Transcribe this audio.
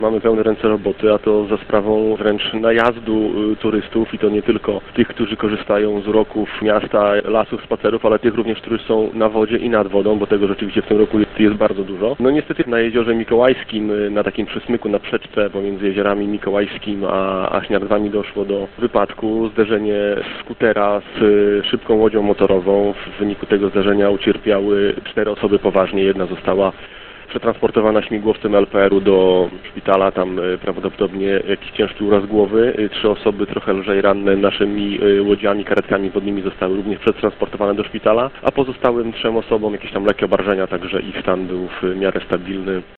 Mamy pełne ręce roboty, a to za sprawą wręcz najazdu turystów i to nie tylko tych, którzy korzystają z uroków miasta, lasów, spacerów, ale tych również, którzy są na wodzie i nad wodą, bo tego rzeczywiście w tym roku jest bardzo dużo. No niestety na jeziorze Mikołajskim, na takim przesmyku, na przeczce pomiędzy jeziorami Mikołajskim a Śniardwami doszło do wypadku. Zderzenie skutera z szybką łodzią motorową. W wyniku tego zdarzenia ucierpiały 4 osoby poważnie, jedna została przetransportowana śmigłowcem LPR-u do szpitala, tam prawdopodobnie jakiś ciężki uraz głowy. 3 osoby trochę lżej ranne naszymi łodziami, karetkami wodnymi zostały również przetransportowane do szpitala, a pozostałym 3 osobom jakieś tam lekkie obrażenia, także ich stan był w miarę stabilny.